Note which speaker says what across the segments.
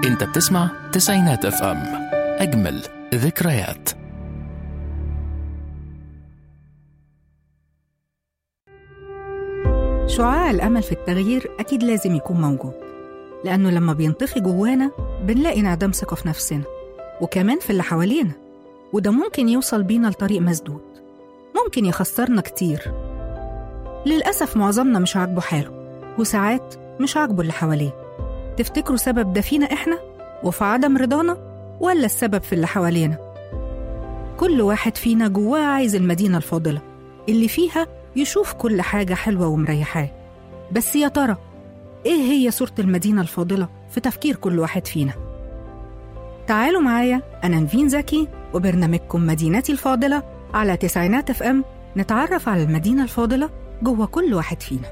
Speaker 1: انت بتسمع تسعينات اف ام، اجمل ذكريات.
Speaker 2: شعاع الأمل في التغيير أكيد لازم يكون موجود، لأنه لما بينطفي جوانا بنلاقي انعدام ثقة في نفسنا وكمان في اللي حوالينا، وده ممكن يوصل بينا لطريق مسدود، ممكن يخسرنا كتير. للأسف معظمنا مش عاجبه حاله، وساعات مش عاجبه اللي حواليه. تفتكروا سبب ده فينا إحنا وفي عدم رضانا، ولا السبب في اللي حوالينا؟ كل واحد فينا جواه عايز المدينة الفاضلة اللي فيها يشوف كل حاجة حلوة ومريحاه. بس يا ترى إيه هي صورة المدينة الفاضلة في تفكير كل واحد فينا؟ تعالوا معايا، أنا نيفين زكي وبرنامجكم مدينتي الفاضلة على تسعينات اف ام، نتعرف على المدينة الفاضلة جوه كل واحد فينا.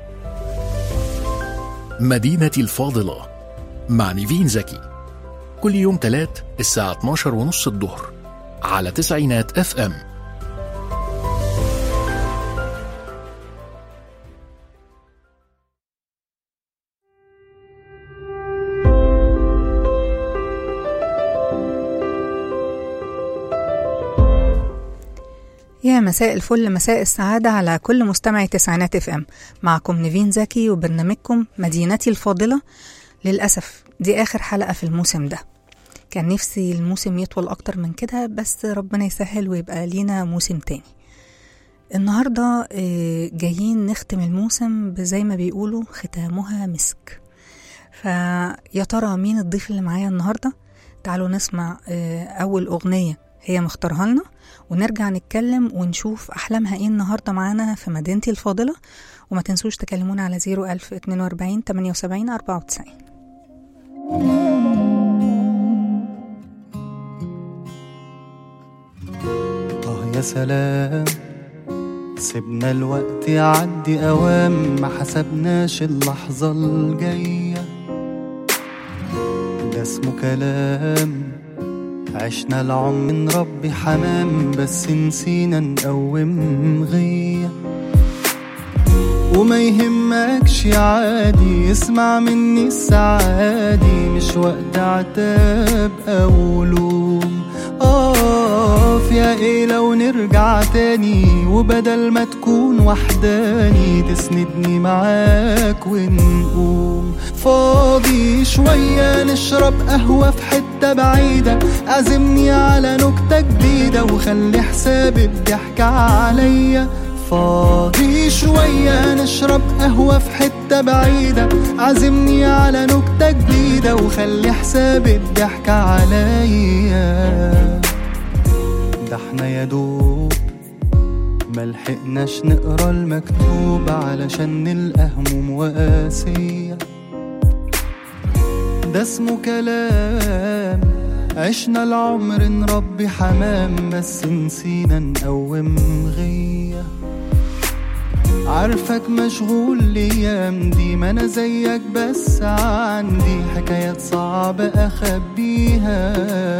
Speaker 1: مدينتي الفاضلة مع نيفين زكي، كل يوم تلات الساعة 12:30 الظهر على تسعينات اف ام.
Speaker 2: يا مساء الفل، مساء السعادة على كل مستمعي تسعينات اف ام. معكم نيفين زكي وبرنامجكم مدينتي الفاضلة. للأسف دي آخر حلقة في الموسم ده، كان نفسي الموسم يطول أكتر من كده، بس ربنا يسهل ويبقى لينا موسم تاني. النهاردة جايين نختم الموسم زي ما بيقولوا ختامها مسك. فيا ترى مين الضيف اللي معايا النهاردة؟ تعالوا نسمع أول أغنية هي مختارها لنا، ونرجع نتكلم ونشوف أحلامها إيه النهاردة معانا في مدينتي الفاضلة. وما تنسوش تكلمونا على 01042 78 94.
Speaker 3: يا سلام، سيبنا الوقت يعدي أوام، ما حسبناش اللحظة الجاية. ده اسمه كلام، عشنا العمر نربي حمام، بس نسينا نقوم غية. وما يهمكش عادي، اسمع مني السعادي، مش وقت عتاب أو لوم. يا ايه لو نرجع تاني، وبدل ما تكون وحداني تسندني معاك ونقوم. فاضي شوية نشرب قهوة في حتة بعيدة، عزمني على نكتة جديدة وخلي حساب الضحكة عليا. فاضي شوية نشرب قهوة في حتة بعيدة، عزمني على نكتة جديدة وخلي حساب الضحكة عليا. ده احنا يا دوب ملحقناش نقرا المكتوب علشان نلقى هموم وقاسية. ده اسمه كلام، عشنا العمر نربي حمام، بس نسينا نقوم غية. عارفك مشغول الايام دي، ما انا زيك بس عندي حكايات صعبة اخبيها.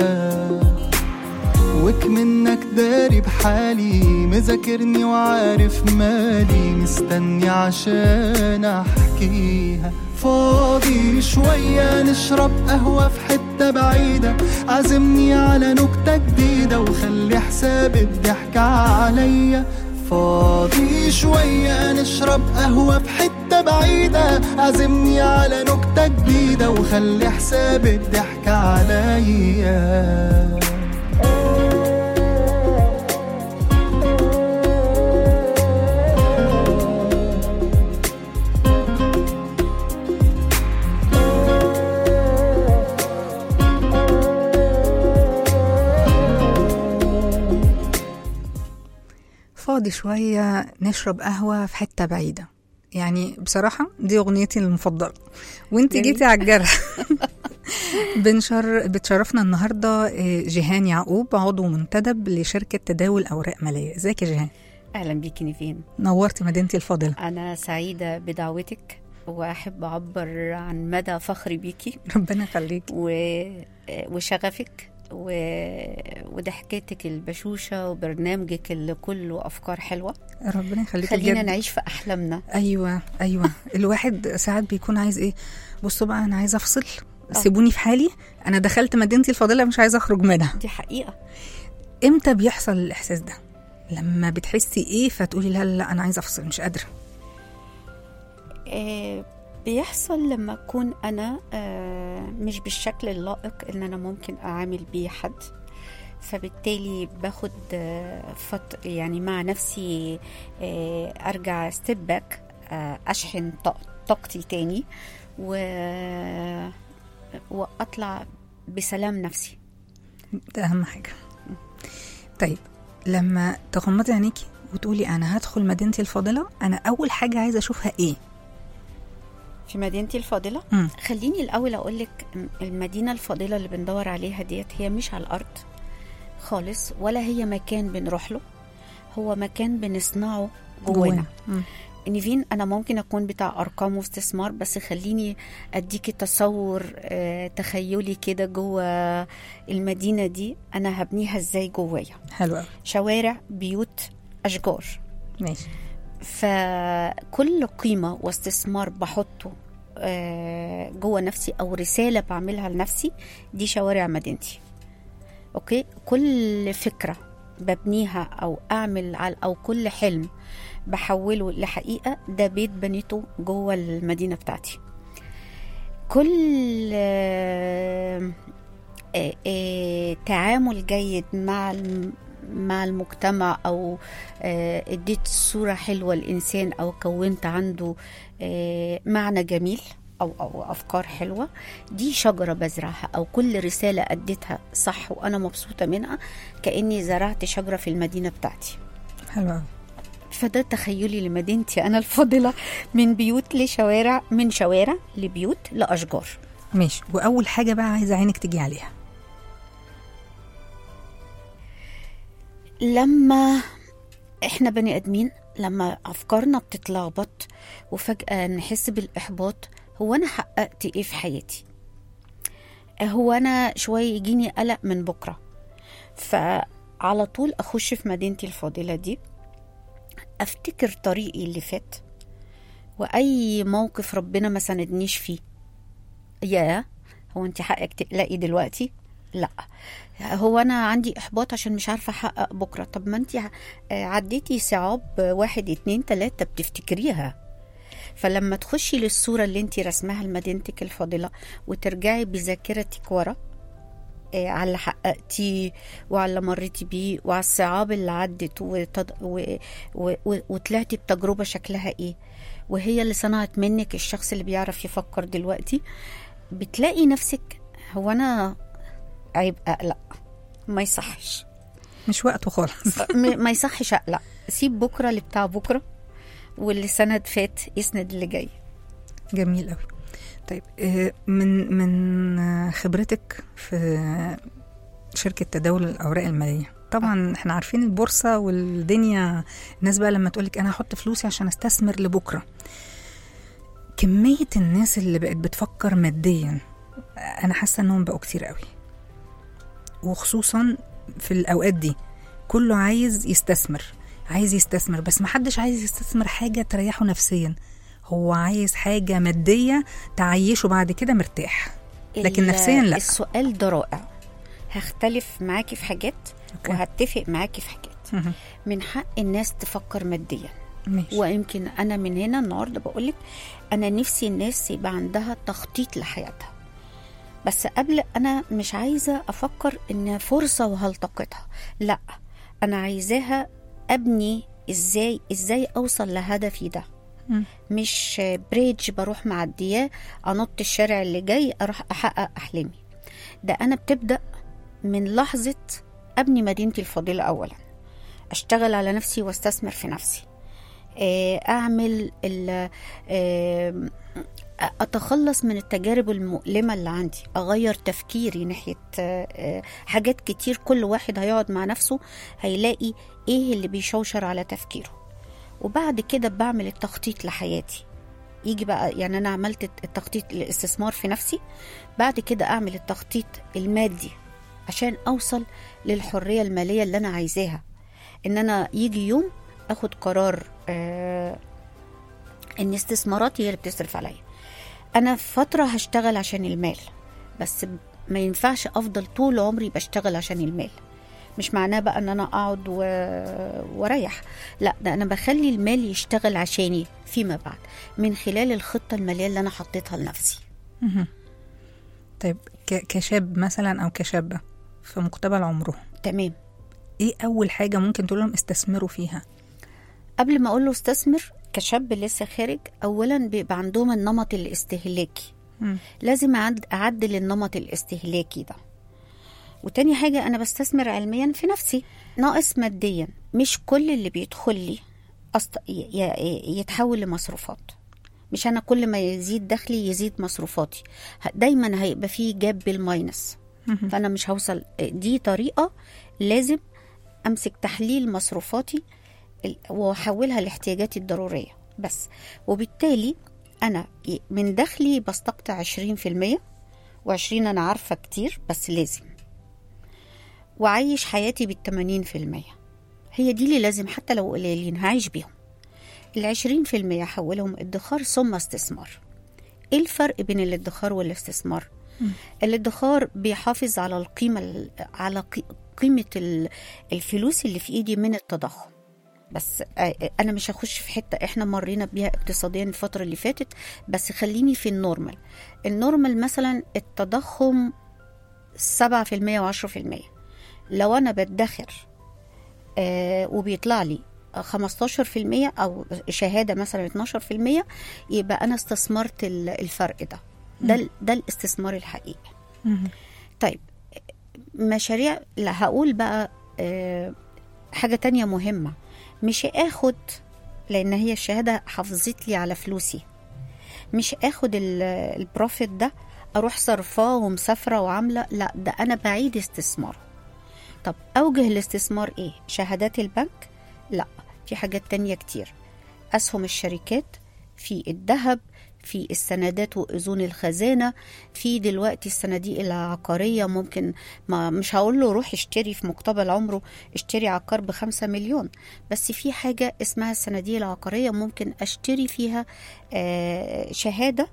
Speaker 3: وك منك داري بحالي، مذاكرني وعارف مالي، مستني عشان احكيها. فاضي شوية نشرب قهوة في حتة بعيدة، عزمني على نكتة جديدة وخلي حساب الضحكة عليا. فاضي شوية نشرب قهوة في حتة بعيدة، عزمني على نكتة جديدة وخلي حساب الضحكة عليا.
Speaker 2: فاضي شوية نشرب قهوة في حتة بعيدة، يعني بصراحة دي أغنيتي المفضلة، وانت جيتي على الجرح. بتشرفنا النهاردة جيهان يعقوب، عضو منتدب لشركة تداول أوراق مالية. ازيك يا جيهان؟
Speaker 4: أهلا بيكي نيفين،
Speaker 2: نورتي مدينتي الفاضلة.
Speaker 4: أنا سعيدة بدعوتك وأحب أعبر عن مدى فخري بيكي.
Speaker 2: ربنا يخليك.
Speaker 4: وشغفك وضحكتك البشوشة وبرنامجك اللي كله أفكار حلوة.
Speaker 2: ربنا يخليك.
Speaker 4: خلينا نعيش في أحلامنا.
Speaker 2: أيوة الواحد ساعات بيكون عايز إيه، بصوا بقى أنا عايز أفصل، سيبوني في حالي، انا دخلت مدينتي الفاضله مش عايزه اخرج منها.
Speaker 4: دي حقيقة.
Speaker 2: امتى بيحصل الاحساس ده؟ لما بتحسي ايه فتقولي لا لا انا عايزه افصل مش قادره؟
Speaker 4: بيحصل لما أكون أنا مش بالشكل اللائق إن أنا ممكن أعامل بيه حد، فبالتالي باخد يعني مع نفسي أرجع ستيب باك، أشحن طاقتي تاني وأطلع بسلام نفسي.
Speaker 2: ده أهم حاجة. طيب لما تغمضي عينيكي وتقولي أنا هدخل مدينتي الفاضلة، أنا أول حاجة عايزة أشوفها إيه
Speaker 4: في مدينتي الفاضلة؟ خليني الأول أقولك المدينة الفاضلة اللي بندور عليها ديت هي مش على الأرض خالص، ولا هي مكان بنروح له، هو مكان بنصنعه جوانا. نيفين، أنا ممكن أكون بتاع أرقام واستثمار، بس خليني أديكي تصور تخيلي كده جوا المدينة دي أنا هبنيها إزاي جوايا.
Speaker 2: حلوة.
Speaker 4: شوارع، بيوت، أشجار.
Speaker 2: ماشي.
Speaker 4: فكل قيمة واستثمار بحطه جوا نفسي أو رسالة بعملها لنفسي، دي شوارع مدينتي. أوكي، كل فكرة ببنيها أو أعمل أو كل حلم بحوله لحقيقة، ده بيت بنيته جوه المدينة بتاعتي. كل تعامل جيد مع المجتمع أو اديت صورة حلوة الإنسان أو كونت عنده معنى جميل أو أفكار حلوة، دي شجرة بزرعها، أو كل رسالة أديتها صح وأنا مبسوطة منها، كأني زرعت شجرة في المدينة بتاعتي.
Speaker 2: حلوة.
Speaker 4: فده تخيلي لمدينتي أنا الفاضلة، من بيوت لشوارع، من شوارع لبيوت لأشجار.
Speaker 2: ماشي. وأول حاجة بقى عايزة عينك تجي عليها،
Speaker 4: لما إحنا بني أدمين، لما أفكارنا بتتلخبط وفجأة نحس بالإحباط، هو أنا حققت إيه في حياتي؟ هو أنا شوية يجيني قلق من بكرة، فعلى طول أخش في مدينتي الفاضلة دي، أفتكر طريقي اللي فات وأي موقف ربنا ما سندنيش فيه. هو أنت حقك تقلقي دلوقتي؟ لا. هو أنا عندي إحباط عشان مش عارفة أحقق بكرة. طب ما أنت عديتي صعاب 1 2 3 بتفتكريها. فلما تخشي للصورة اللي أنت رسمها لمدينتك الفاضلة وترجعي بذاكرتك ورا على اللي حققتيه وعلى اللي مريتي بيه وعلى الصعاب اللي عدت وطلعتي بتجربة شكلها ايه، وهي اللي صنعت منك الشخص اللي بيعرف يفكر دلوقتي، بتلاقي نفسك هو انا عيب اقلق، ما يصحش،
Speaker 2: مش وقته خالص.
Speaker 4: ما يصحش اقلق، سيب بكرة اللي بتاع بكرة، واللي سند فات يسند اللي جاي.
Speaker 2: جميل قوي. طيب من خبرتك في شركة تداول الأوراق المالية، طبعا احنا عارفين البورصة والدنيا، الناس بقى لما تقولك أنا هحط فلوسي عشان استثمر لبكرة، كمية الناس اللي بقت بتفكر ماديا أنا حاسة أنهم بقوا كتير قوي، وخصوصا في الأوقات دي كله عايز يستثمر، بس محدش عايز يستثمر حاجة تريحه نفسيا، هو عايز حاجة مادية تعيشه بعد كده مرتاح، لكن نفسيا لا.
Speaker 4: السؤال ده رائع، هختلف معاكي في حاجات وهتفق معاكي في حاجات. من حق الناس تفكر ماديا، ويمكن أنا من هنا النهاردة بقولك أنا نفسي الناس يبقى عندها تخطيط لحياتها، بس قبل أنا مش عايزة أفكر إن فرصة وهلتقطها، لا، أنا عايزاها أبني إزاي أوصل لهدفي ده، مش بريدج بروح معدياه أنط الشارع اللي جاي أروح أحقق أحلامي. ده أنا بتبدأ من لحظة أبني مدينتي الفاضلة، أولا أشتغل على نفسي واستثمر في نفسي، أعمل أتخلص من التجارب المؤلمة اللي عندي، أغير تفكيري ناحية حاجات كتير. كل واحد هيقعد مع نفسه هيلاقي إيه اللي بيشوشر على تفكيره، وبعد كده بعمل التخطيط لحياتي. يجي بقى يعني أنا عملت التخطيط الاستثمار في نفسي، بعد كده أعمل التخطيط المادي عشان أوصل للحرية المالية اللي أنا عايزاها، إن أنا يجي يوم أخد قرار إن استثماراتي هي اللي بتصرف عليا. أنا في فترة هشتغل عشان المال، بس ما ينفعش افضل طول عمري بشتغل عشان المال. مش معناه بقى ان انا اقعد واريح، لا، ده انا بخلي المال يشتغل عشاني فيما بعد من خلال الخطة المالية اللي انا حطيتها لنفسي.
Speaker 2: طيب كشاب مثلا او كشابة في مقتبل عمره،
Speaker 4: تمام،
Speaker 2: ايه اول حاجة ممكن تقول لهم استثمروا فيها؟
Speaker 4: قبل ما اقول له استثمر كشاب لسه خارج، اولا بيبقى عندهم النمط الاستهلاكي. لازم اعدل النمط الاستهلاكي ده. وتاني حاجة أنا بستثمر علميا في نفسي. ناقص ماديا، مش كل اللي بيدخل لي يتحول لمصروفات. مش أنا كل ما يزيد دخلي يزيد مصروفاتي، دايما هيبقى فيه جاب بالماينس. فأنا مش هوصل. دي طريقة لازم أمسك تحليل مصروفاتي وأحولها لاحتياجاتي الضرورية بس. وبالتالي أنا من دخلي بستقطع 20%، و20 أنا عارفة كتير بس لازم، وعيش حياتي بال80%. هي دي اللي لازم، حتى لو قليلين هعيش بيهم. 20% أحولهم ادخار ثم استثمار. ايه الفرق بين الادخار والاستثمار؟ الادخار بيحافظ على القيمة، على قيمة الفلوس اللي في ايدي من التضخم. بس انا مش هخش في حتة احنا مرينا بيها اقتصاديا الفترة اللي فاتت، بس خليني في النورمال. النورمال مثلا التضخم 7% و10%. لو أنا بدخر وبيطلع لي 15% أو شهادة مثلا 12%، يبقى أنا استثمرت الفرق ده الاستثمار الحقيقي. طيب مشاريع، لا هقول بقى حاجة تانية مهمة. مش اخد، لأن هي الشهادة حافظت لي على فلوسي، مش اخد البروفيت ده أروح صرفاه ومسافرة وعاملة، لا، ده أنا بعيد استثماره. طب أوجه الاستثمار إيه؟ شهادات البنك؟ لا، في حاجات تانية كتير. أسهم الشركات، في الذهب، في السندات وأذون الخزانة، في دلوقتي الصناديق العقارية. ممكن مش هقول له روح اشتري في مقتبل عمره اشتري عقار ب5 مليون، بس في حاجة اسمها الصناديق العقارية ممكن أشتري فيها شهادة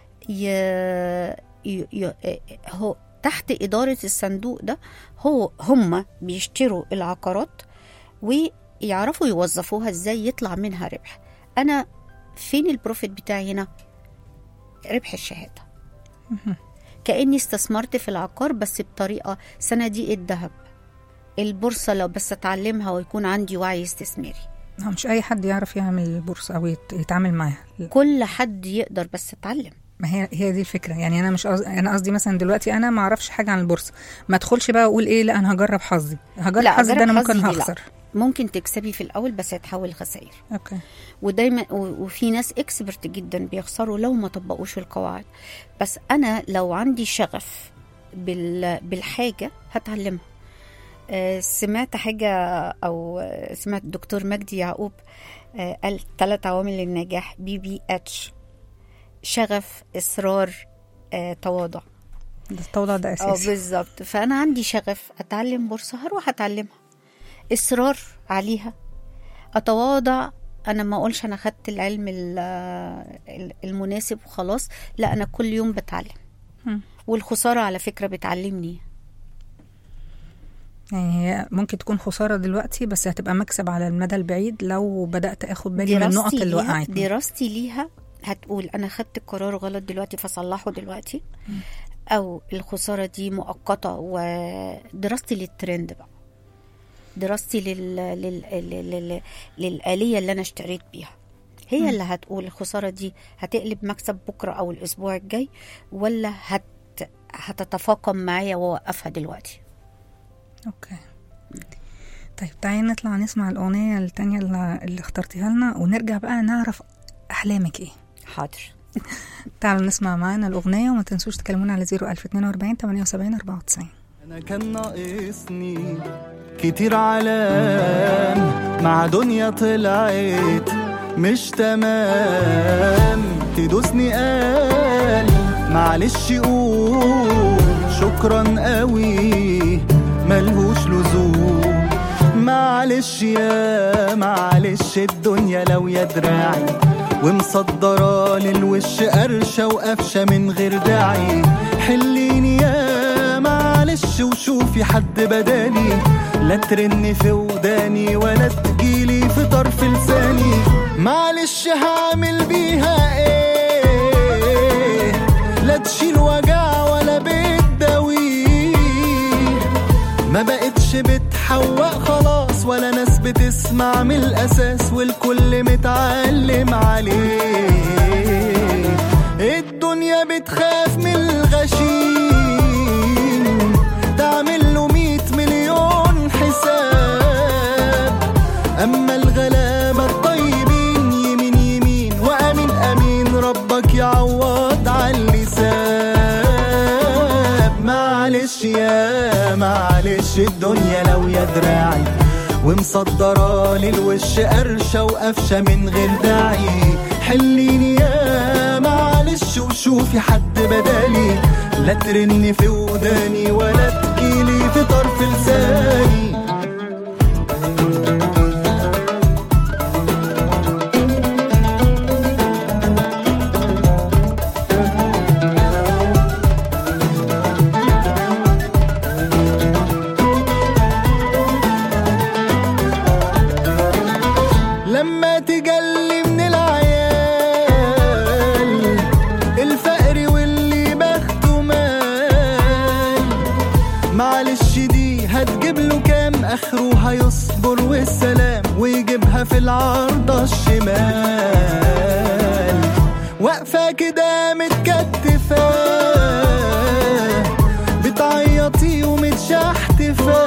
Speaker 4: هو تحت إدارة الصندوق ده. هم بيشتروا العقارات ويعرفوا يوظفوها ازاي يطلع منها ربح. أنا فين البروفيت بتاعي هنا؟ ربح الشهادة. كأني استثمرت في العقار بس بطريقة. صناديق الذهب، البورصة، لو بس أتعلمها ويكون عندي وعي استثماري.
Speaker 2: مش أي حد يعرف يعمل البورصة أو يتعامل معها،
Speaker 4: كل حد يقدر بس أتعلم.
Speaker 2: ما هي دي الفكرة. يعني أنا مش أنا قصدي مثلا دلوقتي أنا ما أعرفش حاجة عن البورصة، ما أدخلش بقى أقول إيه، لا أنا هجرب حظي ده أنا ممكن هخسر.
Speaker 4: ممكن تكسبي في الأول بس هتحول خسائر.
Speaker 2: أوكي.
Speaker 4: ودايما وفي ناس اكسبرت جدا بيخسروا لو ما طبقوش القواعد. بس أنا لو عندي شغف بالحاجة هتعلمها. سمعت حاجة أو سمعت الدكتور مجدي يعقوب قال 3 عوامل للنجاح: BBH، شغف، إصرار، تواضع.
Speaker 2: التواضع ده أساسي.
Speaker 4: بالظبط. فأنا عندي شغف أتعلم بورصة، هروح أتعلمها. إصرار عليها. أتواضع، أنا ما أقولش أنا خدت العلم المناسب وخلاص، لا، أنا كل يوم بتعلم. والخسارة على فكرة بتعلمني.
Speaker 2: يعني هي ممكن تكون خسارة دلوقتي بس هتبقى مكسب على المدى البعيد لو بدأت أخد بالي من النقط اللي وقعتني.
Speaker 4: دراستي ليها هتقول أنا خدت قرار غلط دلوقتي فصلحه دلوقتي، أو الخسارة دي مؤقتة. ودراستي للترند بقى، دراستي للآلية اللي أنا اشتريت بيها، هي اللي هتقول الخسارة دي هتقلب مكسب بكرة أو الأسبوع الجاي، ولا هتتفاقم معايا ووقفها دلوقتي.
Speaker 2: اوكي. طيب تعالي نطلع نسمع الأغنية التانية اللي اخترتيها لنا ونرجع بقى نعرف أحلامك ايه.
Speaker 4: حاضر.
Speaker 2: تعالوا نسمع معانا الأغنية وما تنسوش تكلمونا على 01042 78 94.
Speaker 3: أنا كان ناقصني كتير علام مع دنيا طلعت مش تمام، تدوسني قال معلش قول شكرا قوي ملهوش لزوم، معلش يا معلش الدنيا لو يا دراعي ومصدرة للوش قرشة وقفشة من غير داعي، حليني معلش وشوفي حد بدالي، لا ترني في وداني ولا تجيلي في طرف لساني. معلش هعمل بيها ايه؟ لا تشيل وجع ولا بتداويه، ما بقتش بتحوق خلاص ولا ناس بتسمع من الأساس، والكل متعلم عليه. الدنيا بتخاف من الغشيم، تعمل له 100 مليون حساب، أما الغلابة الطيبين يمين يمين وأمين أمين، ربك يعوض على اللسان. معلش يا معلش الدنيا لو يا دراعي، ومصدرة للوش قرشة وقفشة من غير داعي. حليني يا معلش وشوفي حد بدالي، لا ترني في وداني ولا تجيلي في طرف لساني. لما تجلي من العيال الفقر واللي بخته مال، معلش دي هتجيب له كام؟ اخره هيصبر والسلام ويجيبها في العارضة الشمال. واقفة كده متكتفة بتعيطي ومتشحتفة،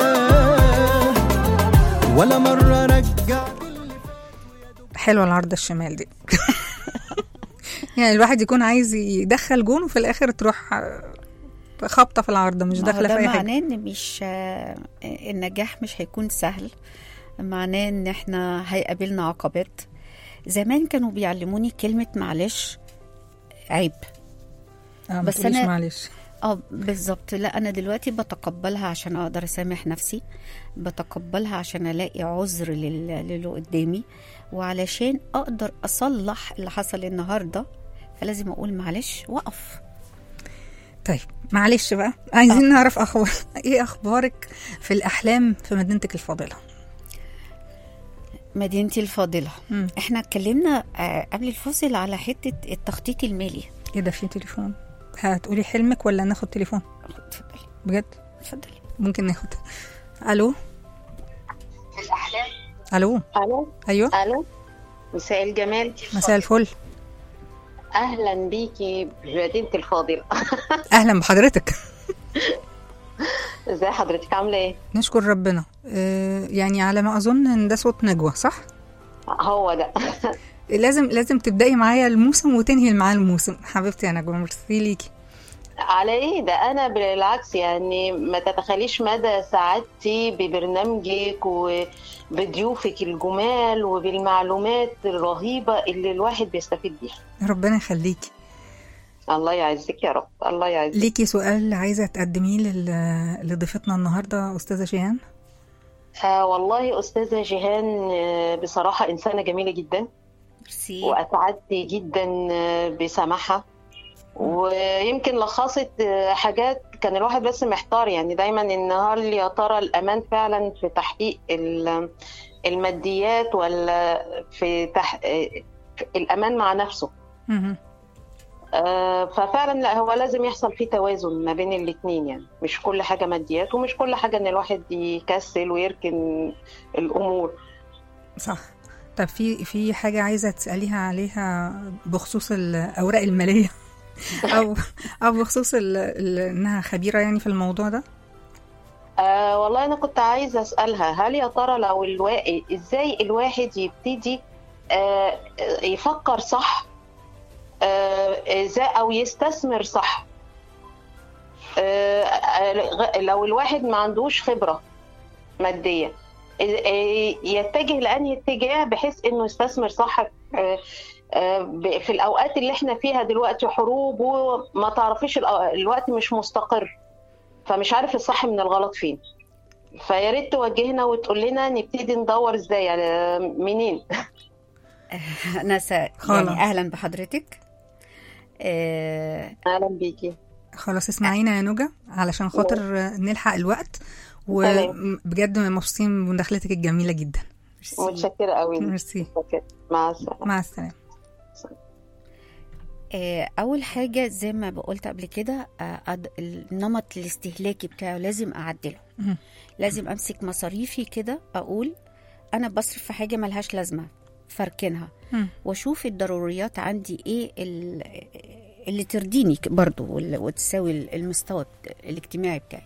Speaker 3: ولا مرة رجعت.
Speaker 2: حلوة العرضة الشمال دي. يعني الواحد يكون عايز يدخل جون وفي الآخر تروح خبطة في العرضة، مش داخلة في أي حاجة.
Speaker 4: معناه إن مش النجاح مش هيكون سهل، معناه إن إحنا هيقابلنا عقبات. زمان كانوا بيعلموني كلمة معلش عيب،
Speaker 2: بس أنا معلش
Speaker 4: بالظبط. لا أنا دلوقتي بتقبلها عشان أقدر أسامح نفسي، بتقبلها عشان ألاقي عذر للي قدامي، وعلشان أقدر أصلح اللي حصل النهاردة فلازم أقول معلش وقف.
Speaker 2: طيب معلش بقى عايزين نعرف إيه أخبارك في الأحلام في مدينتك الفاضلة؟
Speaker 4: مدينتي الفاضلة إحنا اتكلمنا قبل الفاصل على حتة التخطيط المالي.
Speaker 2: إيه ده؟ في تليفون، هتقولي حلمك ولا ناخد تليفون؟
Speaker 4: اتفضلي
Speaker 2: بجد؟
Speaker 4: اتفضلي.
Speaker 2: ممكن ناخد. ألو
Speaker 5: الأحلام.
Speaker 2: ألو. أيوة.
Speaker 5: ألو، مساء الجمال.
Speaker 2: مساء الفل.
Speaker 5: أهلا بيكي بمدينتي الفاضلة.
Speaker 2: أهلا بحضرتك.
Speaker 5: ازاي حضرتك، عاملة ايه؟
Speaker 2: نشكر ربنا. يعني على ما أظن إن ده صوت نجوى، صح؟
Speaker 5: هو ده.
Speaker 2: لازم تبدأي معايا الموسم وتنهي معايا الموسم. حبيبتي يا نجوى، ميرسي ليكي.
Speaker 5: على ايه ده؟ انا بالعكس يعني ما تتخيليش مدى سعادتي ببرنامجك وبضيوفك الجمال وبالمعلومات الرهيبة اللي الواحد بيستفيد بيها.
Speaker 2: ربنا يخليكي.
Speaker 5: الله يعزك يا رب. الله يعزك.
Speaker 2: ليكي سؤال عايزة تقدميه لضيفتنا النهاردة أستاذة جيهان؟
Speaker 5: والله أستاذة جيهان بصراحة إنسانة جميلة جدا، وأسعدت جدا بسماحها، ويمكن لخصت حاجات كان الواحد بس محتار، يعني دايما إن هل يا ترى الأمان فعلا في تحقيق الماديات ولا في الأمان مع نفسه. ففعلا لا، هو لازم يحصل فيه توازن ما بين الاثنين، يعني مش كل حاجة ماديات ومش كل حاجة ان الواحد يكسل ويركن الامور.
Speaker 2: صح. طب في حاجة عايزة تسأليها عليها بخصوص الأوراق المالية أو بخصوص إنها خبيرة يعني في الموضوع ده؟
Speaker 5: والله أنا كنت عايزة أسألها، هل يا ترى لو إزاي الواحد يبتدي يفكر صح أو يستثمر صح، لو الواحد ما عندوش خبرة مادية يتجه لأنهي اتجاه بحيث إنه يستثمر صح في الأوقات اللي احنا فيها دلوقتي، حروب وما تعرفيش الوقت مش مستقر، فمش عارف الصح من الغلط فين. فيا ريت توجهنا وتقول لنا نبتدي ندور ازاي، يعني منين.
Speaker 4: أنا يعني أهلا بحضرتك.
Speaker 5: أهلا بيكي.
Speaker 2: خلاص اسمعينا يا نوجة علشان خاطر نلحق الوقت، وبجد مبسوطين بمداخلتك الجميلة جدا.
Speaker 5: متشكرة قوي.
Speaker 2: ميرسي.
Speaker 5: مع السلامة.
Speaker 2: مع السلامة.
Speaker 4: اول حاجه زي ما قلت قبل كده، النمط الاستهلاكي بتاعه لازم اعدله. لازم امسك مصاريفي كده، اقول انا بصرف في حاجه ملهاش لازمه فركنها، واشوف الضروريات عندي ايه اللي ترضيني برضو وتساوي المستوى الاجتماعي بتاعي.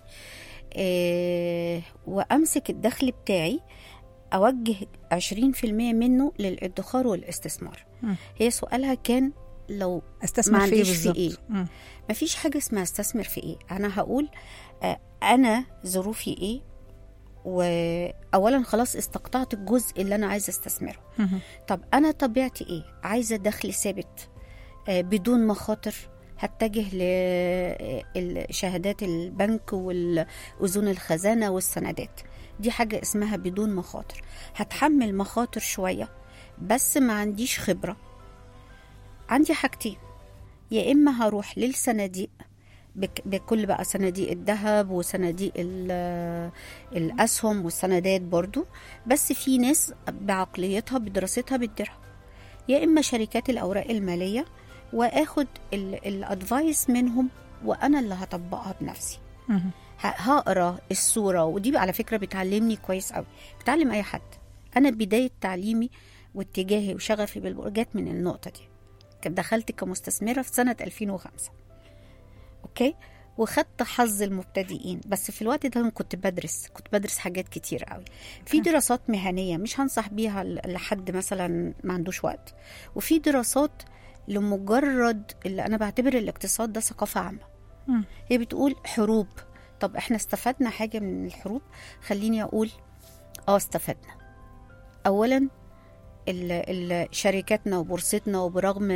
Speaker 4: وامسك الدخل بتاعي اوجه 20% منه للادخار والاستثمار. هي سؤالها كان لو
Speaker 2: استثمر في
Speaker 4: ايه. مفيش حاجه اسمها استثمر في ايه. انا هقول انا ظروفي ايه، واولا خلاص استقطعت الجزء اللي انا عايزه استثمره. طب انا طبيعتي ايه؟ عايزه دخل ثابت بدون مخاطر، هتجه لشهادات البنك والأذون الخزانة والسندات. دي حاجة اسمها بدون مخاطر. هتحمل مخاطر شوية بس ما عنديش خبرة. عندي حاجتين، يا إما هروح للصناديق بكل بقى صناديق الذهب وصناديق الأسهم والسندات برضو، بس في ناس بعقليتها بدراستها بتديرها، يا إما شركات الأوراق المالية واخد الادفايس منهم وانا اللي هطبقها بنفسي. هقرا الصوره، ودي على فكره بتعلمني كويس قوي، بتعلم اي حد. انا بدايه تعليمي واتجاهي وشغفي بالبرجات من النقطه دي. دخلت كمستثمره في سنه 2005 اوكي، وخدت حظ المبتدئين. بس في الوقت ده كنت بدرس حاجات كتير قوي. في دراسات مهنيه مش هنصح بيها لحد مثلا ما عندوش وقت، وفي دراسات لمجرد اللي أنا بعتبر الاقتصاد ده ثقافة عامة. هي بتقول حروب. طب احنا استفدنا حاجة من الحروب؟ خليني أقول استفدنا. أولا شركاتنا وبورصتنا، وبرغم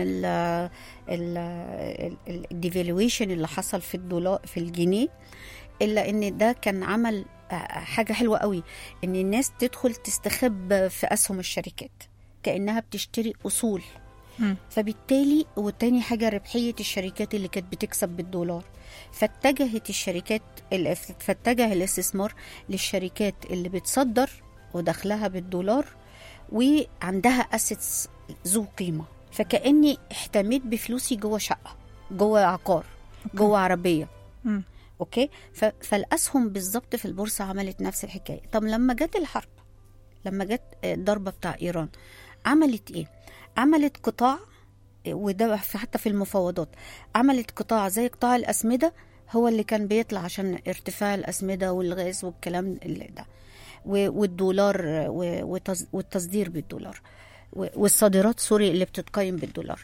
Speaker 4: الديفالويشن اللي حصل في الدولار في الجنيه، إلا إن ده كان عمل حاجة حلوة قوي، إن الناس تدخل تستخب في أسهم الشركات كأنها بتشتري أصول. فبالتالي وتاني حاجة ربحية الشركات اللي كانت بتكسب بالدولار، فاتجه الاستثمار للشركات اللي بتصدر ودخلها بالدولار وعندها أسيتس ذو قيمة. فكأني احتميت بفلوسي جوه شقة، جوه عقار، جوه عربية. اوكي. فالأسهم بالظبط في البورصة عملت نفس الحكاية. طب لما جت الحرب، لما جت الضربة بتاع إيران، عملت ايه؟ عملت قطاع، وده حتى في المفاوضات عملت قطاع زي قطاع الأسمدة، هو اللي كان بيطلع عشان ارتفاع الأسمدة والغاز والكلام اللي ده، والدولار والتصدير بالدولار، والصادرات سوري اللي بتتقيم بالدولار.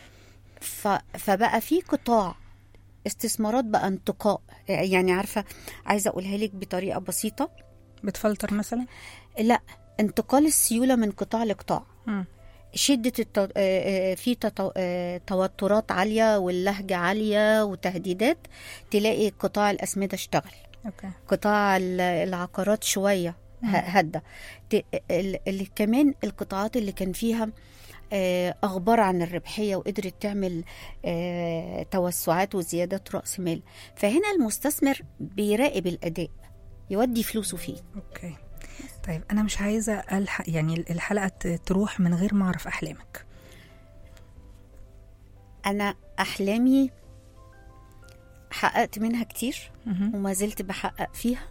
Speaker 4: فبقى في قطاع استثمارات بقى انتقاء. يعني عارفة، عايزة أقولها لك بطريقة بسيطة.
Speaker 2: بتفلتر مثلا؟
Speaker 4: لا، انتقال السيولة من قطاع لقطاع. شدة في توترات عالية واللهجة عالية وتهديدات، تلاقي قطاع الأسمدة اشتغل. قطاع العقارات شوية هدى. اللي كمان القطاعات اللي كان فيها أخبار عن الربحية وقدرت تعمل توسعات وزيادات رأس مال. فهنا المستثمر بيراقب الأداء، يودي فلوسه فيه.
Speaker 2: أوكي. طيب أنا مش عايزة ألحق يعني الحلقة تروح من غير ما أعرف أحلامك.
Speaker 4: أنا أحلامي حققت منها كتير وما زلت بحقق فيها.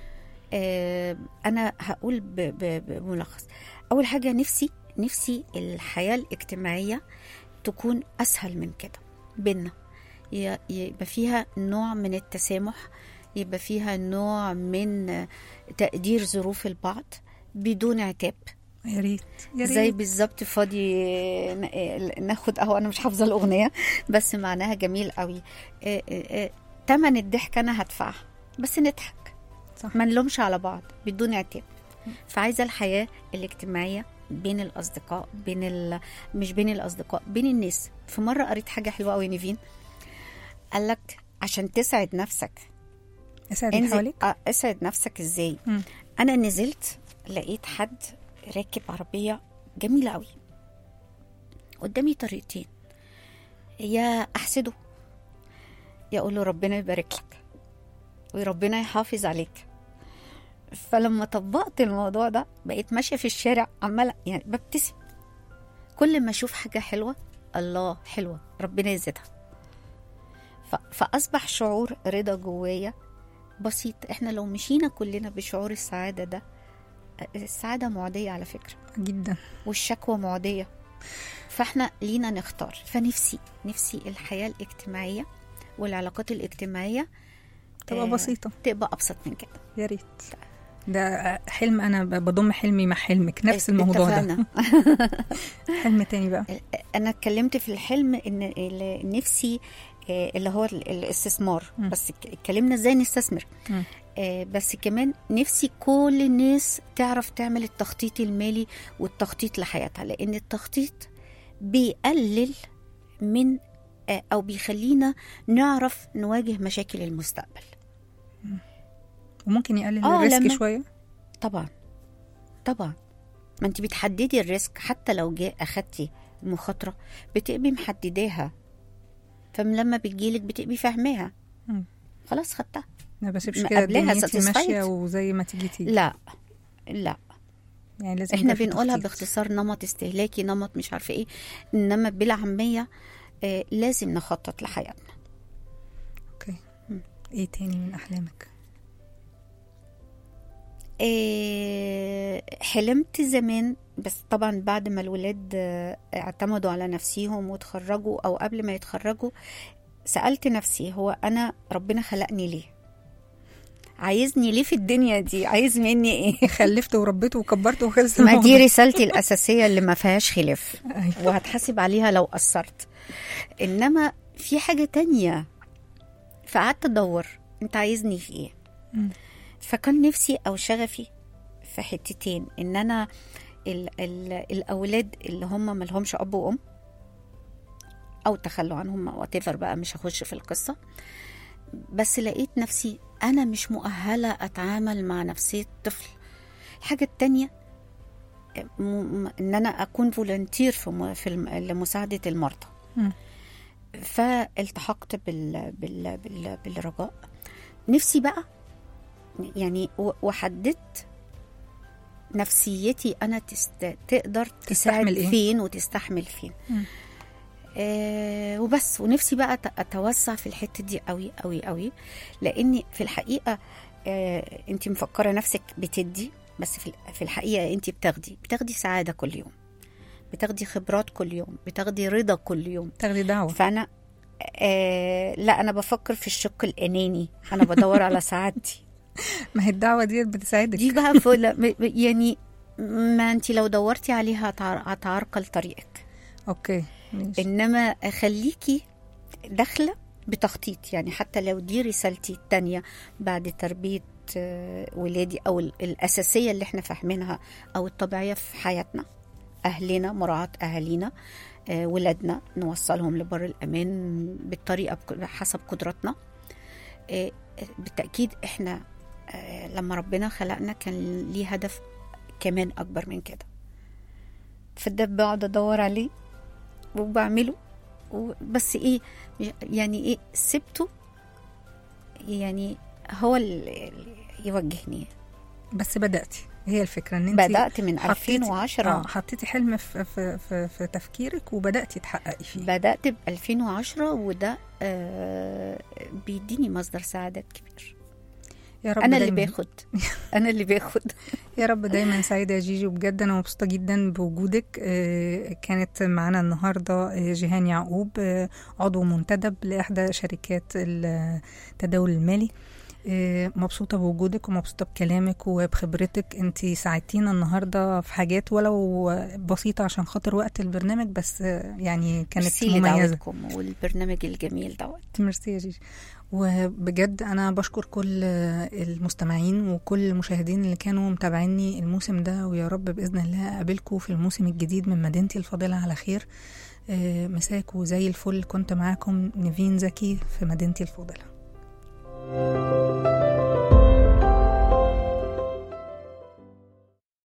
Speaker 4: أنا هقول بملخص. أول حاجة، نفسي الحياة الاجتماعية تكون أسهل من كده بينا، يبقى فيها نوع من التسامح، يبقى فيها نوع من تقدير ظروف البعض بدون عتاب.
Speaker 2: يا ريت
Speaker 4: زي بالظبط فاضي ناخد قهوة. أنا مش حافظة الأغنية بس معناها جميل قوي. تمن الضحك أنا هدفعها، بس نضحك، ما نلومش على بعض بدون عتاب. فعايزة الحياة الاجتماعية بين الأصدقاء، مش بين الأصدقاء، بين الناس. في مرة قريت حاجة حلوة قوي نيفين، قالك عشان تسعد نفسك اسعد نفسك ازاي؟ انا نزلت لقيت حد راكب عربية جميلة قوي، قدامي طريقتين، يا احسده يقول له ربنا يبارك لك وربنا يحافظ عليك. فلما طبقت الموضوع ده بقيت ماشية في الشارع عمالة يعني ببتسم، كل ما أشوف حاجة حلوة الله حلوة ربنا يزيدها. فأصبح شعور رضا جوايا بسيط. احنا لو مشينا كلنا بشعور السعادة ده، السعادة معدية على فكرة
Speaker 2: جدا،
Speaker 4: والشكوى معدية، فاحنا لينا نختار. فنفسي الحياة الاجتماعية والعلاقات الاجتماعية
Speaker 2: تبقى بسيطة،
Speaker 4: تبقى أبسط من كده.
Speaker 2: يا ريت. ده حلم، أنا بضم حلمي مع حلمك نفس الموضوع ده. حلم تاني بقى،
Speaker 4: أنا اتكلمت في الحلم إن نفسي اللي هو الاستثمار، بس اتكلمنا ازاي نستثمر. بس كمان نفسي كل الناس تعرف تعمل التخطيط المالي والتخطيط لحياتها، لأن التخطيط بيقلل من أو بيخلينا نعرف نواجه مشاكل المستقبل،
Speaker 2: وممكن يقلل الريسك شوية.
Speaker 4: طبعا ما انت بتحددي الريسك، حتى لو جاء أخدتي مخاطرة بتبقي محدداها، فلما بتجيلك بتبقي فاهماها خلاص خدتها.
Speaker 2: ما بسيبش كده دنيتي ماشية وزي ما تيجي.
Speaker 4: لا
Speaker 2: يعني لازم
Speaker 4: احنا بنقولها باختصار نمط استهلاكي، نمط مش عارفه ايه، انما بالعاميه لازم نخطط لحياتنا.
Speaker 2: اوكي. ايه تاني من احلامك؟
Speaker 4: حلمت زمان، بس طبعا بعد ما الولاد اعتمدوا على نفسيهم وتخرجوا او قبل ما يتخرجوا، سألت نفسي هو انا ربنا خلقني ليه؟ عايزني ليه في الدنيا دي؟ عايز مني ايه؟
Speaker 2: خلفت وربيت وكبرت وخلصت.
Speaker 4: ما دي رسالتي الأساسية اللي ما فيهاش خلاف، وهتحاسب عليها لو قصرت. إنما في حاجة تانية، فقعدت أدور أنت عايزني في إيه؟ فكان نفسي أو شغفي في حتتين، إن أنا الأولاد اللي هم ملهمش أب وأم أو تخلوا عنهم whatever بقى، مش هخش في القصة، بس لقيت نفسي أنا مش مؤهلة أتعامل مع نفسية طفل. الحاجة التانية إن أنا أكون فولنتير لمساعدة المرضى. فالتحقت بالرجاء. نفسي بقى يعني وحددت نفسيتي أنا تقدر تساعد فين وتستحمل فين. وبس. ونفسي بقى أتوسع في الحتة دي قوي قوي قوي، لأني في الحقيقة أنت مفكرة نفسك بتدي، بس في الحقيقة أنت بتاخدي سعادة كل يوم، بتاخدي خبرات كل يوم، بتاخدي رضا كل يوم،
Speaker 2: بتاخدي دعوة.
Speaker 4: فأنا لا، أنا بفكر في الشق الأناني، أنا بدور على سعادتي.
Speaker 2: ما هي الدعوة دي بتساعدك
Speaker 4: دي بقى يعني ما أنت لو دورتي عليها هتعرقل طريقك.
Speaker 2: أوكي.
Speaker 4: إنما خليكي داخلة بتخطيط، يعني حتى لو دي رسالتي التانية بعد تربية ولادي أو الأساسية اللي احنا فاهمينها أو الطبيعية في حياتنا، أهلنا، مراعاة أهالينا، ولادنا نوصلهم لبر الأمان بالطريقة حسب قدراتنا. بالتأكيد احنا لما ربنا خلقنا كان ليه هدف كمان أكبر من كده، فده بقعد أدور عليه وبعمله. بس ايه يعني ايه سبته، يعني هو اللي يوجهني.
Speaker 2: بس بدأتي، هي الفكرة ان انت
Speaker 4: بدأت من 2010.
Speaker 2: حطيتي حلم في تفكيرك وبدأتي تحققي فيه.
Speaker 4: بدأت ب 2010 وده بيديني مصدر سعادة كبير.
Speaker 2: يا رب
Speaker 4: أنا اللي باخد.
Speaker 2: يا رب دايما سعيدة يا جيجي، وبجد أنا مبسوطة جدا بوجودك. كانت معنا النهاردة جيهان يعقوب، عضو منتدب لإحدى شركات التداول المالي. مبسوطة بوجودك ومبسوطة بكلامك وبخبرتك. انتي ساعدتينا النهاردة في حاجات ولو بسيطة عشان خاطر وقت البرنامج، بس يعني كانت مميزة.
Speaker 4: والبرنامج الجميل دوت.
Speaker 2: ميرسي يا جيجي. وبجد أنا بشكر كل المستمعين وكل المشاهدين اللي كانوا متابعيني الموسم ده، ويا رب بإذن الله أقابلكم في الموسم الجديد من مدينتي الفاضلة على خير. مساكوا زي الفل. كنت معاكم نيفين زكي في مدينتي الفاضلة.